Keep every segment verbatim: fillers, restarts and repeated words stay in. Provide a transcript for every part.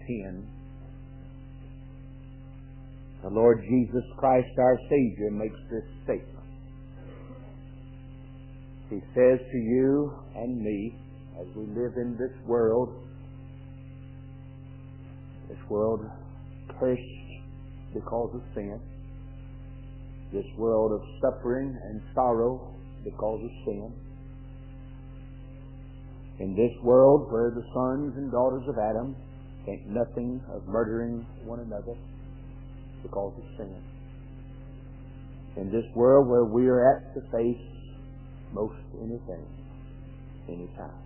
ten, the Lord Jesus Christ, our Savior, makes this statement. He says to you and me, as we live in this world, this world cursed because of sin, this world of suffering and sorrow because of sin, in this world where the sons and daughters of Adam think nothing of murdering one another because of sin, in this world where we are apt to face most anything, anytime.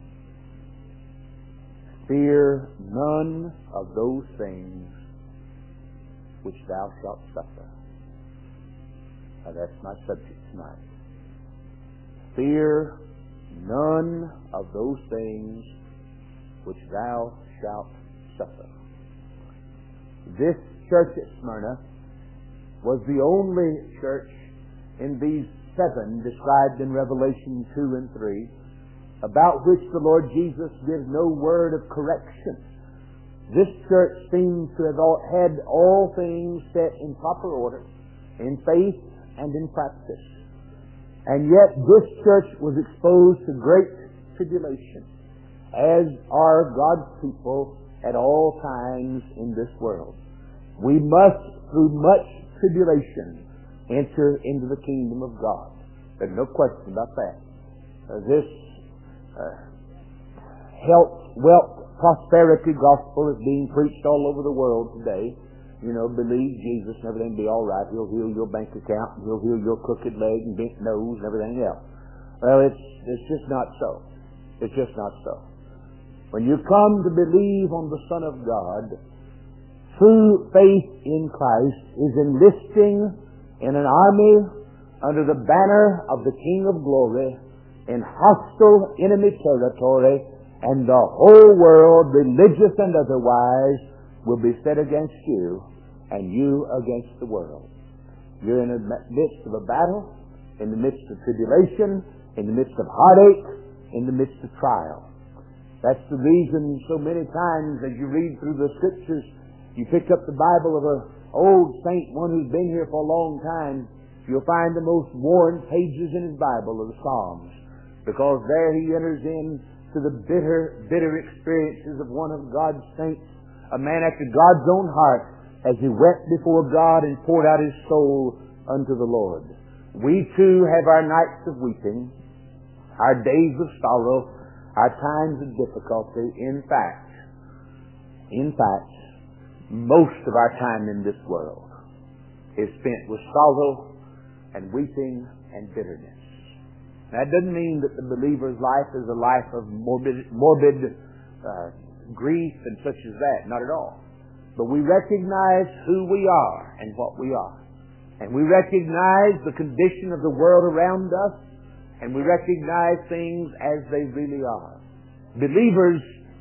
Fear none of those things which thou shalt suffer. Now that's my subject tonight. Fear none of those things which thou shalt suffer. This church at Smyrna was the only church in these seven described in Revelation two and three about which the Lord Jesus gives no word of correction. This church seems to have all, had all things set in proper order, in faith and in practice. And yet this church was exposed to great tribulation, as are God's people at all times in this world. We must, through much tribulation, enter into the kingdom of God. There's no question about that. Uh, this uh, health, wealth, prosperity gospel is being preached all over the world today. You know, believe Jesus and everything will be all right. He'll heal your bank account, and He'll heal your crooked leg and bent nose and everything else. Well, it's it's just not so. It's just not so. When you come to believe on the Son of God, true faith in Christ is enlisting in an army under the banner of the King of Glory in hostile enemy territory, and the whole world, religious and otherwise, will be set against you, and you against the world. You're in the midst of a battle, in the midst of tribulation, in the midst of heartache, in the midst of trial. That's the reason so many times as you read through the Scriptures, you pick up the Bible of an old saint, one who's been here for a long time, you'll find the most worn pages in his Bible are the Psalms, because there he enters in to the bitter, bitter experiences of one of God's saints, a man after God's own heart, as he wept before God and poured out his soul unto the Lord. We too have our nights of weeping, our days of sorrow, our times of difficulty. In fact, in fact, most of our time in this world is spent with sorrow and weeping and bitterness. That doesn't mean that the believer's life is a life of morbid, morbid uh, grief and such as that. Not at all. But we recognize who we are and what we are. And we recognize the condition of the world around us, and we recognize things as they really are. Believers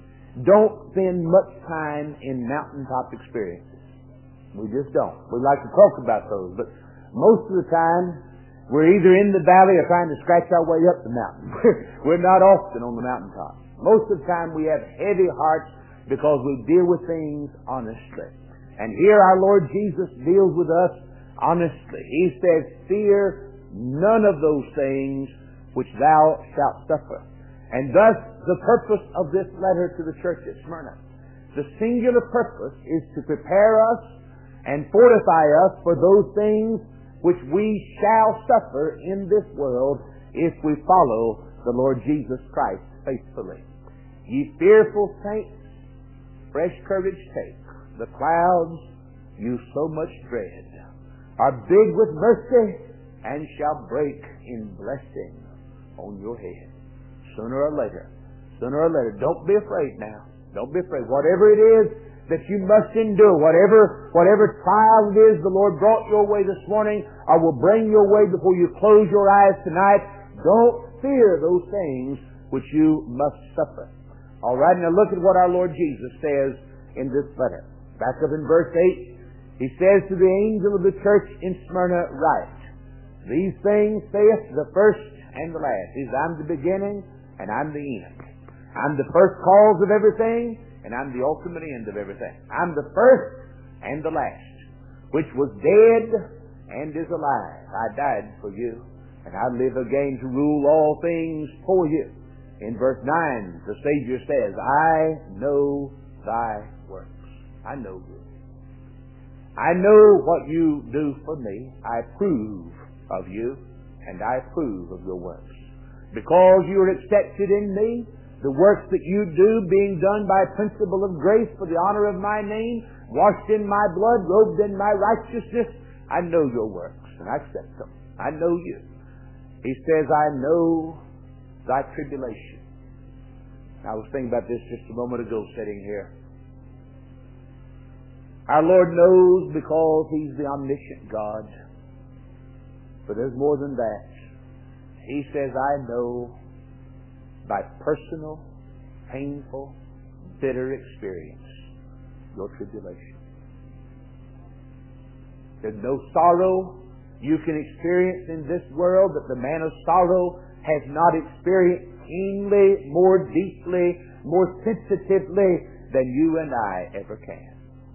don't spend much time in mountaintop experiences. We just don't. We like to talk about those, but most of the time we're either in the valley or trying to scratch our way up the mountain. We're not often on the mountaintop. Most of the time we have heavy hearts because we deal with things honestly. And here our Lord Jesus deals with us honestly. He says, fear none of those things which thou shalt suffer. And thus the purpose of this letter to the church at Smyrna, the singular purpose is to prepare us and fortify us for those things which we shall suffer in this world if we follow the Lord Jesus Christ faithfully. Ye fearful saints, fresh courage take. The clouds you so much dread are big with mercy and shall break in blessing on your head. Sooner or later, sooner or later. Don't be afraid now. Don't be afraid. Whatever it is that you must endure, whatever whatever trial it is the Lord brought your way this morning or will bring your way before you close your eyes tonight, don't fear those things which you must suffer. All right, now look at what our Lord Jesus says in this letter. Back up in verse eight, He says to the angel of the church in Smyrna, write, these things saith the first and the last. He says, I'm the beginning and I'm the end. I'm the first cause of everything, and I'm the ultimate end of everything. I'm the first and the last, which was dead and is alive. I died for you, and I live again to rule all things for you. In verse nine, the Savior says, I know thy works. I know you. I know what you do for me. I approve of you, and I approve of your works. Because you are accepted in me, the works that you do being done by a principle of grace for the honor of my name, washed in my blood, robed in my righteousness, I know your works, and I accept them. I know you. He says, I know thy tribulation. I was thinking about this just a moment ago sitting here. Our Lord knows because He's the omniscient God. But there's more than that. He says, I know by personal, painful, bitter experience your tribulation. There's no sorrow you can experience in this world that the man of sorrow has not experienced keenly, more deeply, more sensitively than you and I ever can.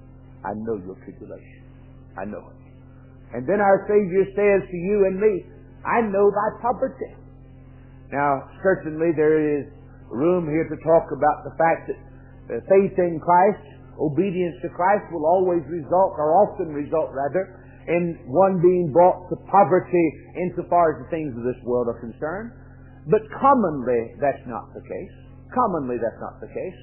I know your tribulation. I know it. And then our Savior says to you and me, I know thy poverty. Now, certainly there is room here to talk about the fact that uh, faith in Christ, obedience to Christ will always result, or often result rather, in one being brought to poverty insofar as the things of this world are concerned. But commonly that's not the case. Commonly that's not the case.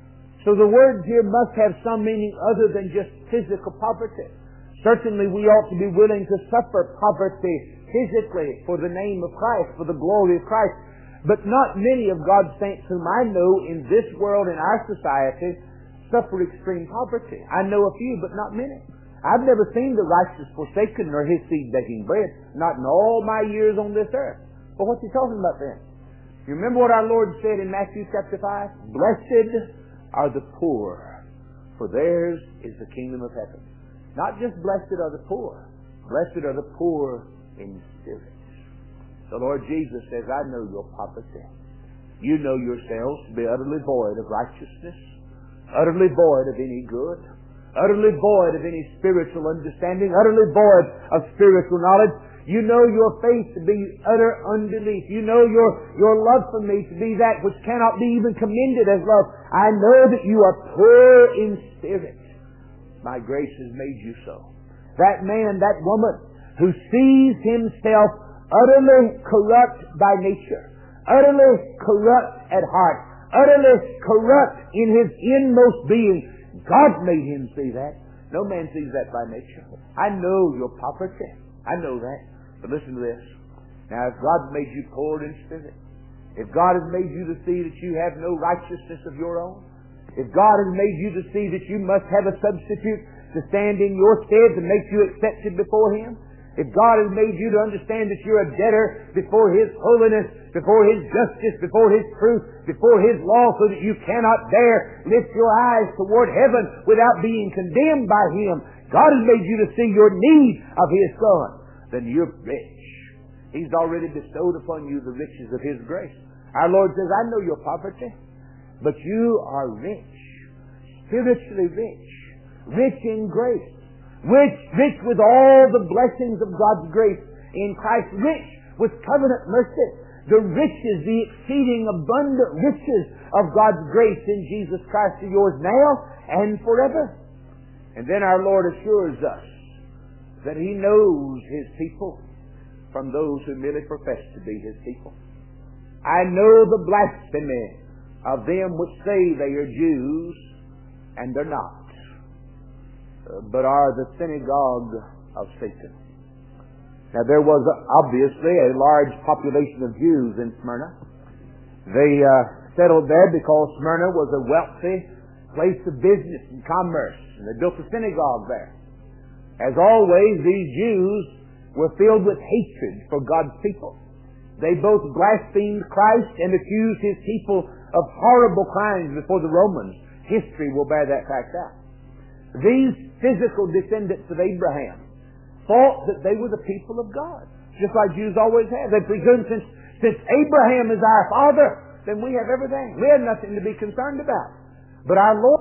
So the words here must have some meaning other than just physical poverty. Certainly we ought to be willing to suffer poverty physically for the name of Christ, for the glory of Christ. But not many of God's saints whom I know in this world, in our society, suffer extreme poverty. I know a few, but not many. I've never seen the righteous forsaken nor his seed begging bread, not in all my years on this earth. But what's he talking about then? You remember what our Lord said in Matthew chapter five? Blessed are the poor, for theirs is the kingdom of heaven. Not just blessed are the poor. Blessed are the poor in spirit. The Lord Jesus says, I know your poverty. You know yourselves to be utterly void of righteousness, utterly void of any good, utterly void of any spiritual understanding, utterly void of spiritual knowledge. You know your faith to be utter unbelief. You know your, your love for me to be that which cannot be even commended as love. I know that you are poor in spirit. My grace has made you so. That man, that woman who sees himself utterly corrupt by nature, utterly corrupt at heart, utterly corrupt in his inmost being, God made him see that. No man sees that by nature. I know your poverty. I know that. But listen to this. Now, if God made you poor in spirit, if God has made you to see that you have no righteousness of your own, if God has made you to see that you must have a substitute to stand in your stead to make you accepted before Him, if God has made you to understand that you're a debtor before His holiness, before His justice, before His truth, before His law, so that you cannot dare lift your eyes toward heaven without being condemned by Him, God has made you to see your need of His Son, then you're rich. He's already bestowed upon you the riches of His grace. Our Lord says, I know your poverty, but you are rich, spiritually rich, rich in grace, rich, rich with all the blessings of God's grace in Christ, rich with covenant mercy, the riches, the exceeding abundant riches of God's grace in Jesus Christ are yours now and forever. And then our Lord assures us that He knows His people from those who merely profess to be His people. I know the blasphemy of them which say they are Jews and they're not, but are the synagogue of Satan. Now there was obviously a large population of Jews in Smyrna. They uh, settled there because Smyrna was a wealthy place of business and commerce, and they built a synagogue there. As always, these Jews were filled with hatred for God's people. They both blasphemed Christ and accused His people of horrible crimes before the Romans. History will bear that fact out. These physical descendants of Abraham thought that they were the people of God, just like Jews always have. They presumed since, since Abraham is our father, then we have everything. We have nothing to be concerned about. But our Lord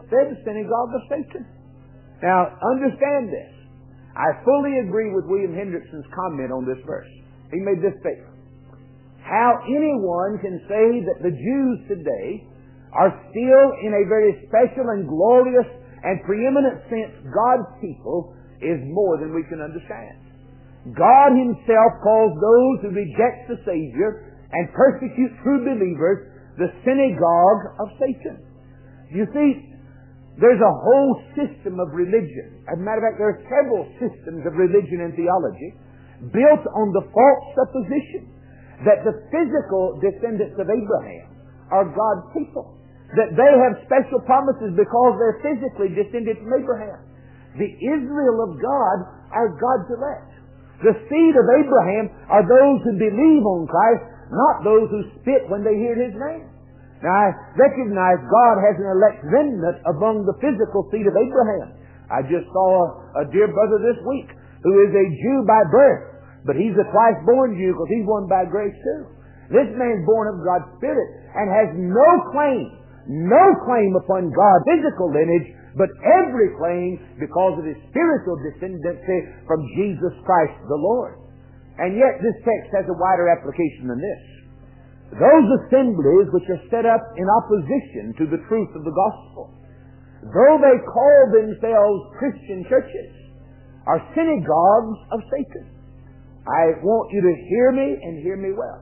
said the synagogue of Satan. Now, understand this. I fully agree with William Hendrickson's comment on this verse. He made this statement. How anyone can say that the Jews today are still in a very special and glorious and preeminent sense God's people is more than we can understand. God Himself calls those who reject the Savior and persecute true believers the synagogue of Satan. You see, there's a whole system of religion. As a matter of fact, there are several systems of religion and theology built on the false supposition that the physical descendants of Abraham are God's people. That they have special promises because they're physically descended from Abraham. The Israel of God are God's elect. The seed of Abraham are those who believe on Christ, not those who spit when they hear His name. Now, I recognize God has an elect remnant among the physical seed of Abraham. I just saw a, a dear brother this week who is a Jew by birth, but he's a twice-born Jew because he's one by grace too. This man's born of God's Spirit and has no claim, no claim upon God's physical lineage, but every claim because of his spiritual descendancy from Jesus Christ the Lord. And yet this text has a wider application than this. Those assemblies which are set up in opposition to the truth of the gospel, though they call themselves Christian churches, are synagogues of Satan. I want you to hear me and hear me well.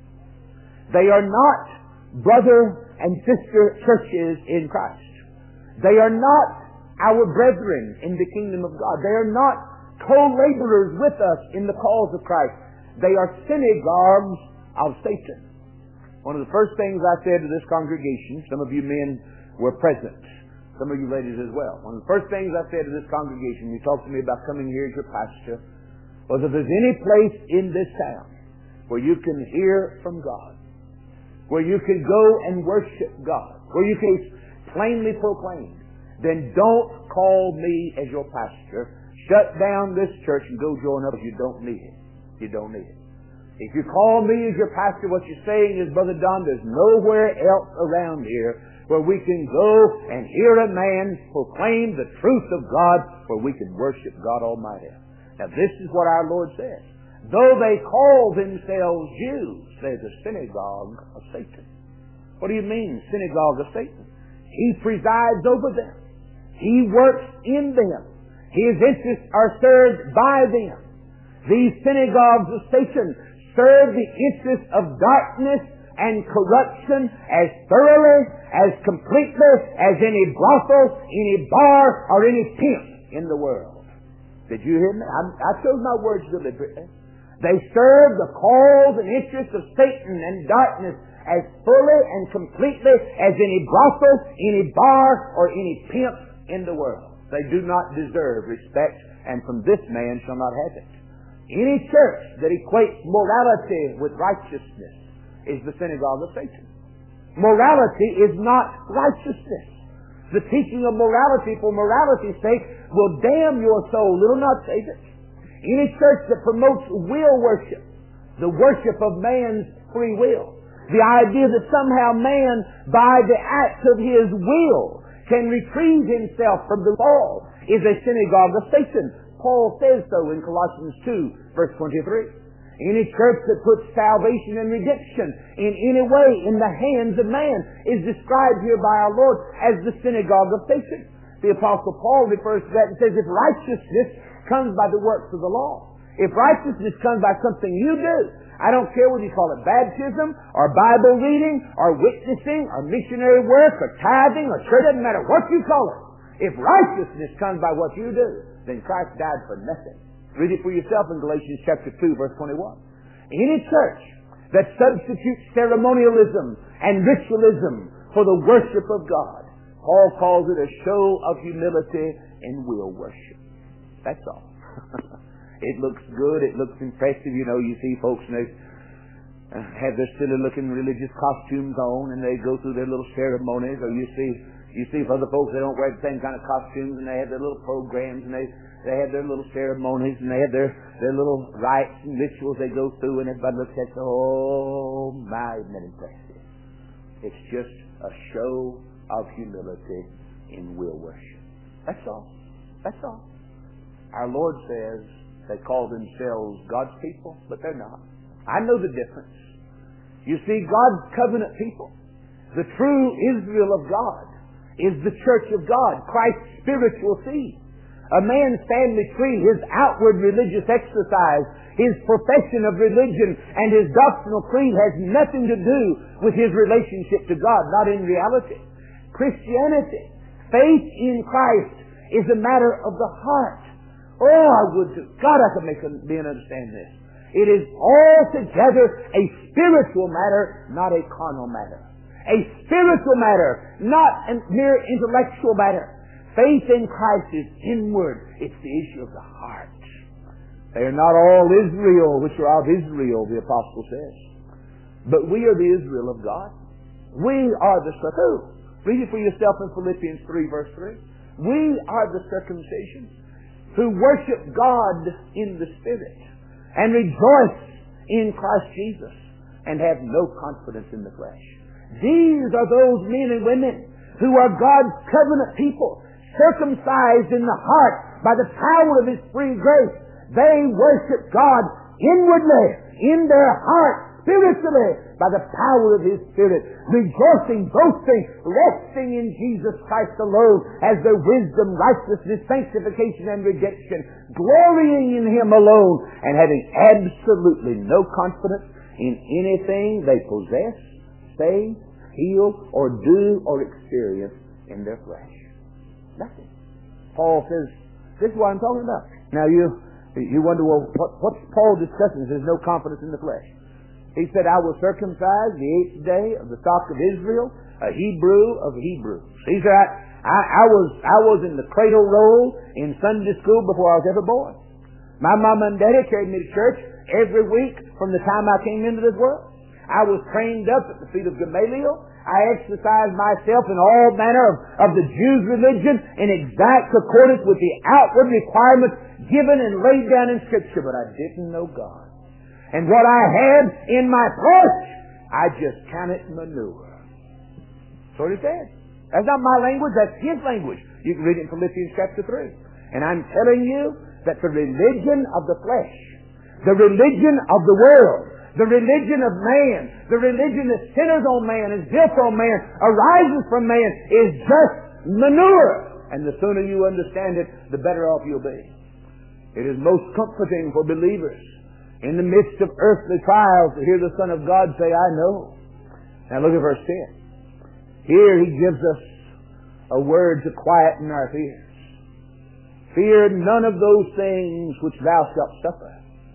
They are not brother and sister churches in Christ. They are not our brethren in the kingdom of God. They are not co-laborers with us in the cause of Christ. They are synagogues of Satan. One of the first things I said to this congregation, some of you men were present, some of you ladies as well. One of the first things I said to this congregation, you talked to me about coming here as your pastor, was if there's any place in this town where you can hear from God, where you can go and worship God, where you can plainly proclaim, then don't call me as your pastor. Shut down this church and go join up. You don't need it. You don't need it. If you call me as your pastor, what you're saying is, Brother Don, there's nowhere else around here where we can go and hear a man proclaim the truth of God, where we can worship God Almighty. Now this is what our Lord says. Though they call themselves Jews, they're the synagogue of Satan. What do you mean, synagogue of Satan? He presides over them. He works in them. His interests are served by them. These synagogues of Satan serve the interests of darkness and corruption as thoroughly, as completely as any brothel, any bar, or any pimp in the world. Did you hear me? I, I chose my words deliberately. They serve the cause and interests of Satan and darkness as fully and completely as any brothel, any bar, or any pimp in the world. They do not deserve respect, and from this man shall not have it. Any church that equates morality with righteousness is the synagogue of Satan. Morality is not righteousness. The teaching of morality for morality's sake will damn your soul. It will not save it. Any church that promotes will worship, the worship of man's free will, the idea that somehow man, by the act of his will, can retrieve himself from the fall, is a synagogue of Satan. Paul says so in Colossians two, verse twenty-three. Any church that puts salvation and redemption in any way in the hands of man is described here by our Lord as the synagogue of Satan. The Apostle Paul refers to that and says, if righteousness comes by the works of the law, if righteousness comes by something you do, I don't care whether you call it baptism, or Bible reading, or witnessing, or missionary work, or tithing, or church, doesn't matter what you call it. If righteousness comes by what you do, then Christ died for nothing. Read it for yourself in Galatians chapter two, verse twenty-one. Any church that substitutes ceremonialism and ritualism for the worship of God, Paul calls it a show of humility and will worship. That's all. It looks good. It looks impressive. You know, you see folks and they have their silly looking religious costumes on and they go through their little ceremonies. Or you see You see other folks, they don't wear the same kind of costumes, and they have their little programs, and they, they have their little ceremonies, and they have their, their little rites and rituals they go through, and everybody looks at it, oh my, isn't that impressive? It's just a show of humility in will worship. That's all. That's all. Our Lord says they call themselves God's people, but they're not. I know the difference. You see, God's covenant people, the true Israel of God, is the church of God, Christ's spiritual seed. A man's family tree, his outward religious exercise, his profession of religion, and his doctrinal creed has nothing to do with his relationship to God, not in reality. Christianity, faith in Christ, is a matter of the heart. Oh, I would to God I could make a man understand this. It is altogether a spiritual matter, not a carnal matter. A spiritual matter, not a mere intellectual matter. Faith in Christ is inward. It's the issue of the heart. They are not all Israel, which are of Israel, the apostle says. But we are the Israel of God. We are the circumcision. Read it for yourself in Philippians three, verse three. We are the circumcision who worship God in the Spirit and rejoice in Christ Jesus and have no confidence in the flesh. These are those men and women who are God's covenant people, circumcised in the heart by the power of His free grace. They worship God inwardly, in their heart, spiritually, by the power of His Spirit, rejoicing, boasting, resting in Jesus Christ alone as their wisdom, righteousness, sanctification, and redemption, glorying in Him alone, and having absolutely no confidence in anything they possess, say, feel, or do, or experience in their flesh. Nothing. Paul says, this is what I'm talking about. Now you you wonder, well, what, what's Paul discussing? There's no confidence in the flesh. He said, I was circumcised the eighth day of the stock of Israel, a Hebrew of Hebrews. He said, I, I, I was I was in the cradle roll in Sunday school before I was ever born. My mama and daddy carried me to church every week from the time I came into this world. I was trained up at the feet of Gamaliel. I exercised myself in all manner of, of the Jews' religion in exact accordance with the outward requirements given and laid down in Scripture, but I didn't know God. And what I had in my flesh, I just counted manure. That's what he said. That's not my language, that's his language. You can read it in Philippians chapter three. And I'm telling you that the religion of the flesh, the religion of the world, the religion of man, the religion that centers on man, is built on man, arises from man, is just manure. And the sooner you understand it, the better off you'll be. It is most comforting for believers in the midst of earthly trials to hear the Son of God say, I know. Now look at verse ten. Here he gives us a word to quieten our fears. Fear none of those things which thou shalt suffer.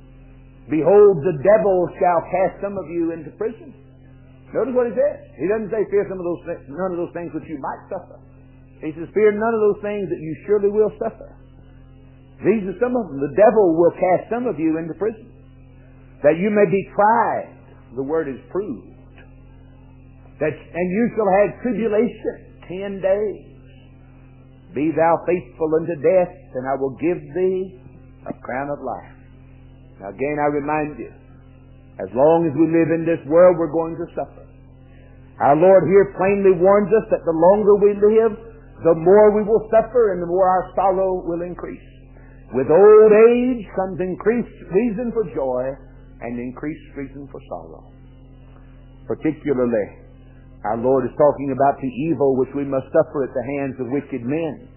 Behold, the devil shall cast some of you into prison. Notice what he says. He doesn't say fear some of those th- none of those things which you might suffer. He says fear none of those things that you surely will suffer. These are some of them. The devil will cast some of you into prison, that you may be tried. The word is proved. That and you shall have tribulation ten days. Be thou faithful unto death, and I will give thee a crown of life. Now again I remind you, as long as we live in this world, we're going to suffer. Our Lord here plainly warns us that the longer we live, the more we will suffer and the more our sorrow will increase. With old age comes increased reason for joy and increased reason for sorrow. Particularly, our Lord is talking about the evil which we must suffer at the hands of wicked men,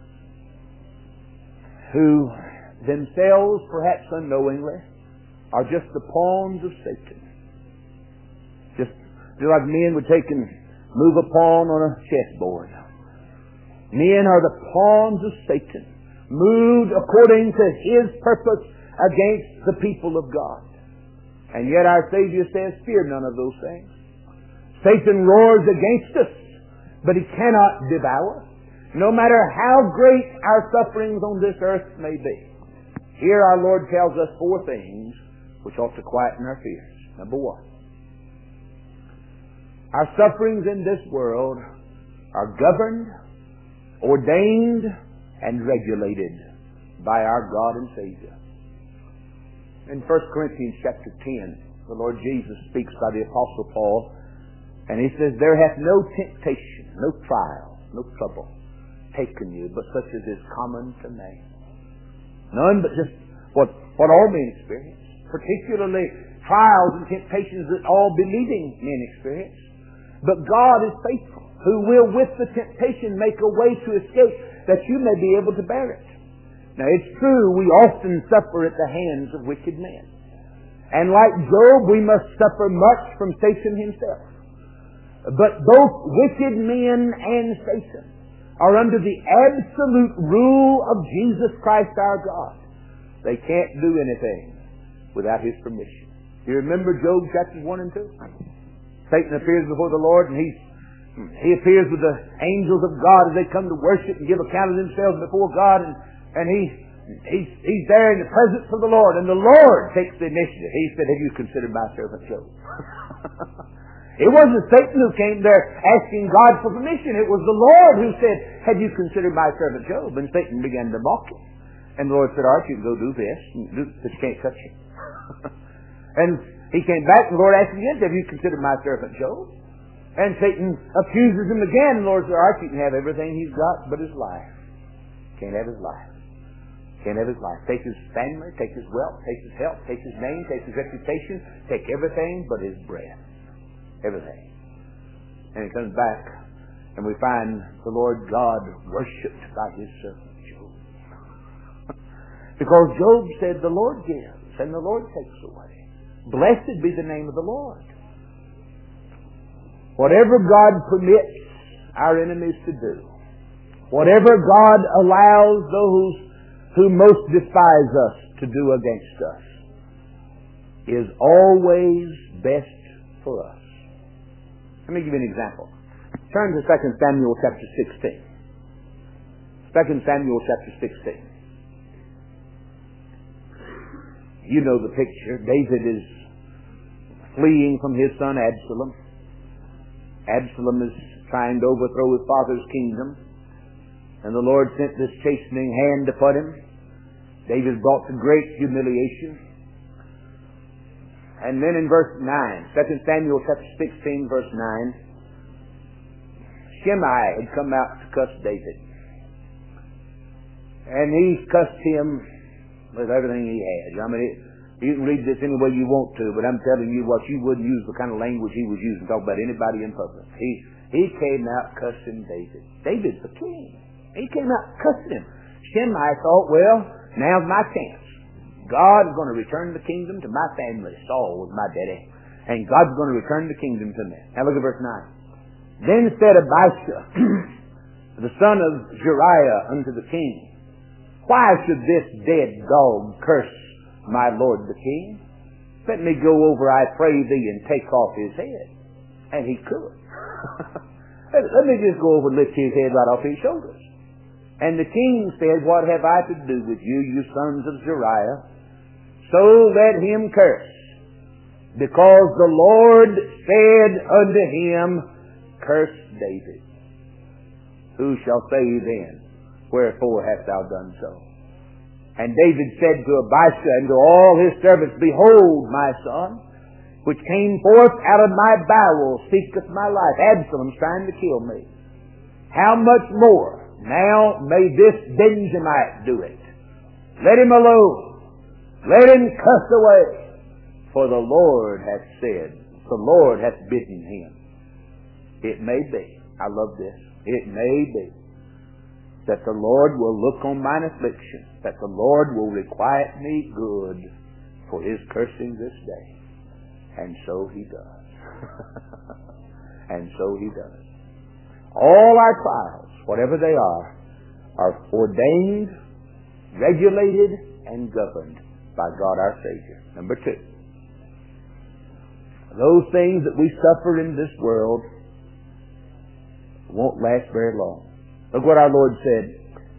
who themselves, perhaps unknowingly, are just the pawns of Satan. Just, just like men would take and move a pawn on a chessboard. Men are the pawns of Satan, moved according to his purpose against the people of God. And yet our Savior says, fear none of those things. Satan roars against us, but he cannot devour, no matter how great our sufferings on this earth may be. Here our Lord tells us four things which ought to quieten our fears. Number one, our sufferings in this world are governed, ordained, and regulated by our God and Savior. In First Corinthians chapter ten, the Lord Jesus speaks by the Apostle Paul, and he says, there hath no temptation, no trial, no trouble taken you, but such as is common to man. None but just what, what all men experience, particularly trials and temptations that all believing men experience. But God is faithful, who will with the temptation make a way to escape, that you may be able to bear it. Now it's true, we often suffer at the hands of wicked men. And like Job, we must suffer much from Satan himself. But both wicked men and Satan are under the absolute rule of Jesus Christ our God. They can't do anything without His permission. You remember Job chapters one and two? Satan appears before the Lord, and he's, he appears with the angels of God as they come to worship and give account of themselves before God, and, and he, he's, he's there in the presence of the Lord, and the Lord takes the initiative. He said, have you considered my servant Job? It wasn't Satan who came there asking God for permission. It was the Lord who said, have you considered my servant Job? And Satan began to mock him. And the Lord said, all right, you can go do this, but you can't touch him. And he came back, and the Lord asked him again, have you considered my servant Job? And Satan accuses him again. And the Lord said, all right, you can have everything he's got but his life. Can't have his life. Can't have his life. Take his family, take his wealth, take his health, take his name, take his reputation, take everything but his breath. Everything. And he comes back, and we find the Lord God worshipped by His servant Job. Because Job said, the Lord gives, and the Lord takes away. Blessed be the name of the Lord. Whatever God permits our enemies to do, whatever God allows those who most despise us to do against us, is always best for us. Let me give you an example. Turn to Second Samuel chapter sixteen. Second Samuel chapter sixteen. You know the picture. David is fleeing from his son Absalom. Absalom is trying to overthrow his father's kingdom. And the Lord sent this chastening hand upon him. David brought to great humiliation. And then in verse nine, Second Samuel chapter sixteen, verse nine, Shimei had come out to cuss David. And he cussed him with everything he had. I mean, it, you can read this any way you want to, but I'm telling you what, you wouldn't use the kind of language he was using to talk about anybody in public. He, he came out cussing David. David's the king. He came out cussing him. Shimei thought, well, now's my chance. God's going to return the kingdom to my family. Saul was my daddy. And God's going to return the kingdom to me. Now look at verse nine. Then said Abishai, the son of Zeruiah, unto the king, why should this dead dog curse my lord the king? Let me go over, I pray thee, and take off his head. And he could. Let me just go over and lift his head right off his shoulders. And the king said, what have I to do with you, you sons of Zeruiah? So let him curse, because the Lord said unto him, curse David. Who shall say then, wherefore hast thou done so? And David said to Abishai and to all his servants, behold, my son, which came forth out of my bowels, seeketh my life. Absalom's trying to kill me. How much more now may this Benjamite do it? Let him alone. Let him cuss away. For the Lord hath said, the Lord hath bidden him. It may be, I love this, it may be that the Lord will look on mine affliction, that the Lord will requite me good for his cursing this day. And so he does. And so he does. All our trials, whatever they are, are ordained, regulated, and governed by God our Savior. Number two, those things that we suffer in this world won't last very long. Look what our Lord said.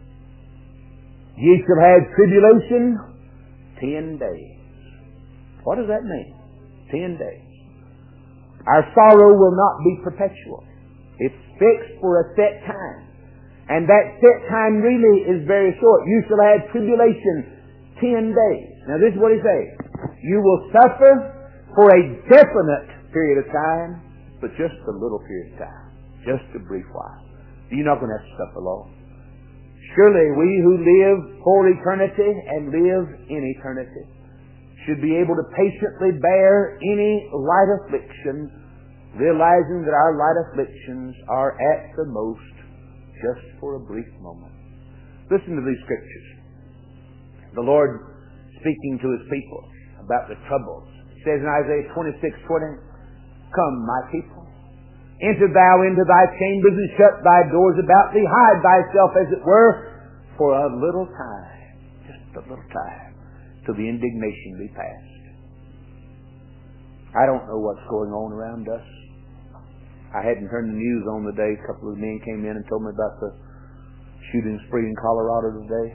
Ye shall have tribulation ten days. What does that mean? Ten days. Our sorrow will not be perpetual. It's fixed for a set time. And that set time really is very short. You shall have tribulation ten days. Now this is what he says. You will suffer for a definite period of time, but just a little period of time. Just a brief while. You're not going to have to suffer long. Surely we who live for eternity and live in eternity should be able to patiently bear any light affliction, realizing that our light afflictions are at the most just for a brief moment. Listen to these scriptures. The Lord speaking to His people about the troubles. It says in Isaiah twenty-six twenty, "Come, my people, enter thou into thy chambers and shut thy doors about thee. Hide thyself, as it were, for a little time," just a little time, "till the indignation be past." I don't know what's going on around us. I hadn't heard the news on the day. A couple of men came in and told me about the shooting spree in Colorado today.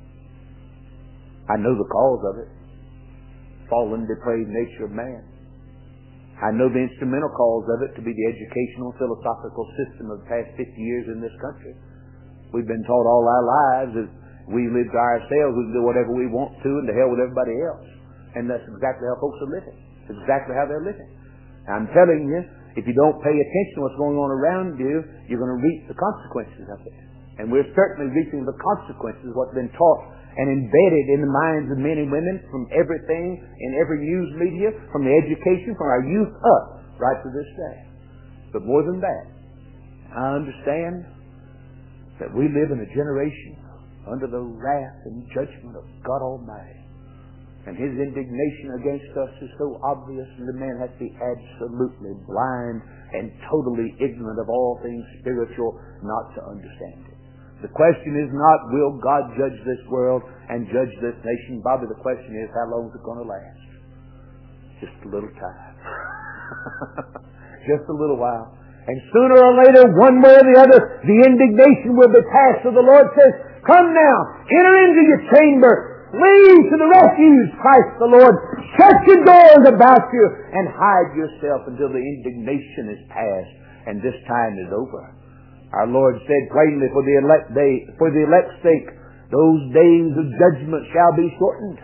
I know the cause of it. Fallen, depraved nature of man. I know the instrumental cause of it to be the educational and philosophical system of the past fifty years in this country. We've been taught all our lives that we live to ourselves, we can do whatever we want to, and to hell with everybody else. And that's exactly how folks are living. It's exactly how they're living. I'm telling you, if you don't pay attention to what's going on around you, you're going to reap the consequences of it. And we're certainly reaping the consequences of what's been taught and embedded in the minds of men and women from everything, in every news media, from the education, from our youth up, right to this day. But more than that, I understand that we live in a generation under the wrath and judgment of God Almighty. And His indignation against us is so obvious, and the man has to be absolutely blind and totally ignorant of all things spiritual not to understand it. The question is not, will God judge this world and judge this nation? Bobby, the question is, how long is it going to last? Just a little time. Just a little while. And sooner or later, one way or the other, the indignation will be past. So the Lord says, "Come now, enter into your chamber, flee to the refuge, Christ the Lord. Shut your doors about you and hide yourself until the indignation is past and this time is over." Our Lord said plainly, for the elect day, for the elect's sake, those days of judgment shall be shortened.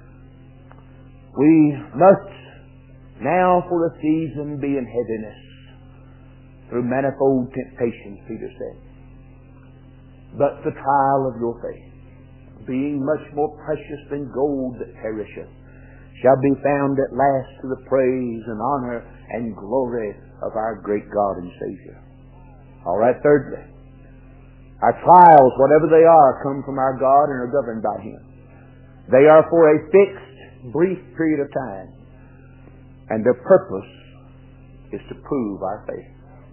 We must now for a season be in heaviness through manifold temptations, Peter said. But the trial of your faith, being much more precious than gold that perisheth, shall be found at last to the praise and honor and glory of our great God and Savior. All right, thirdly, our trials, whatever they are, come from our God and are governed by Him. They are for a fixed, brief period of time, and their purpose is to prove our faith.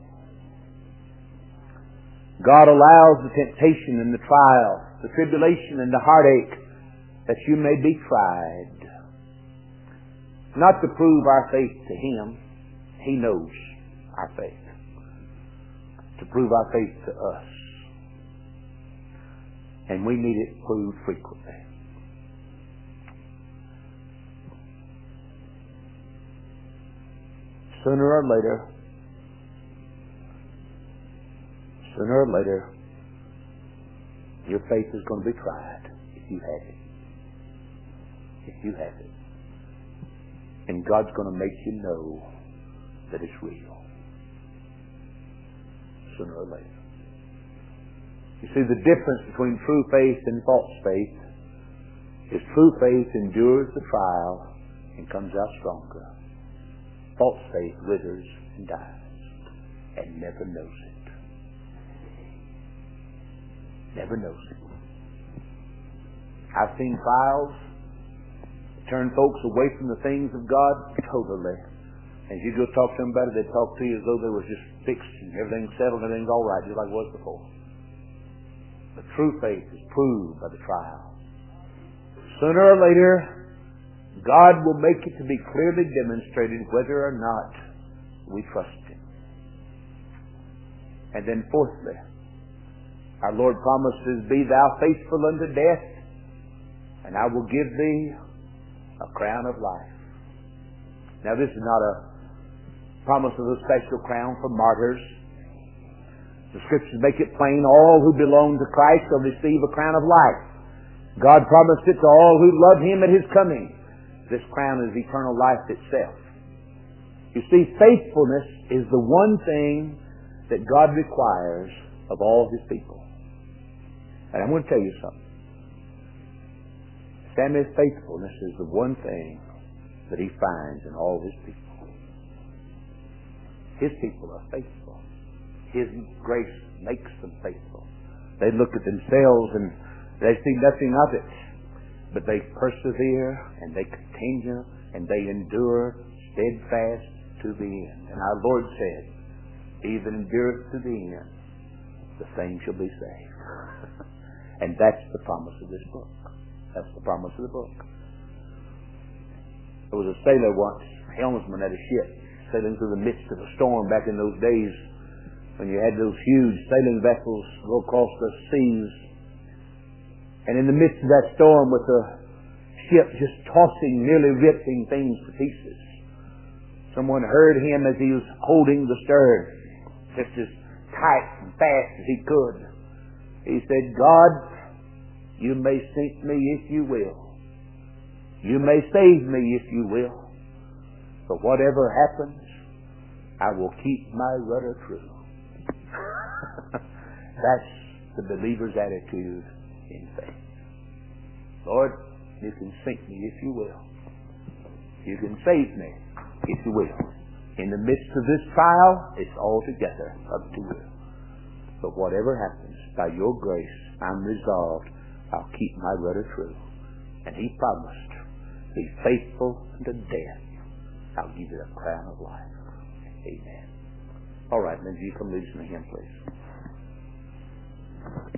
God allows the temptation and the trial, the tribulation and the heartache, that you may be tried. Not to prove our faith to Him. He knows our faith. To prove our faith to us. And we need it proved frequently. Sooner or later, sooner or later, your faith is going to be tried if you have it. If you have it. And God's going to make you know that it's real. Sooner or later. You see, the difference between true faith and false faith is true faith endures the trial and comes out stronger. False faith withers and dies and never knows it. Never knows it. I've seen trials turn folks away from the things of God totally. As you go talk to them about it, they talk to you as though they were just fixed and everything's settled and everything's all right, just like it was before. But true faith is proved by the trial. Sooner or later, God will make it to be clearly demonstrated whether or not we trust Him. And then fourthly, our Lord promises, "Be thou faithful unto death, and I will give thee a crown of life." Now this is not a promise of a special crown for martyrs. The Scriptures make it plain, all who belong to Christ shall receive a crown of life. God promised it to all who love Him at His coming. This crown is eternal life itself. You see, faithfulness is the one thing that God requires of all His people. And I'm going to tell you something. Samuel's faithfulness is the one thing that he finds in all his people. His people are faithful. His grace makes them faithful. They look at themselves and they see nothing of it. But they persevere and they continue and they endure steadfast to the end. And our Lord said, "He that endureth to the end, the same shall be saved." And that's the promise of this book. That's the promise of the book. There was a sailor once, helmsman at a ship, sailing through the midst of a storm back in those days when you had those huge sailing vessels go across the seas. And in the midst of that storm, with the ship just tossing, nearly ripping things to pieces, someone heard him as he was holding the stern, just as tight and fast as he could. He said, "God, you may sink me if you will. You may save me if you will. But whatever happens, I will keep my rudder true." That's the believer's attitude in faith. Lord, you can sink me if you will. You can save me if you will. In the midst of this trial, it's altogether up to you. But whatever happens, by your grace, I'm resolved I'll keep my rudder true. And He promised, be faithful unto death. I'll give you a crown of life. Amen. All right, Lindsay, you come lead us in the hymn, please.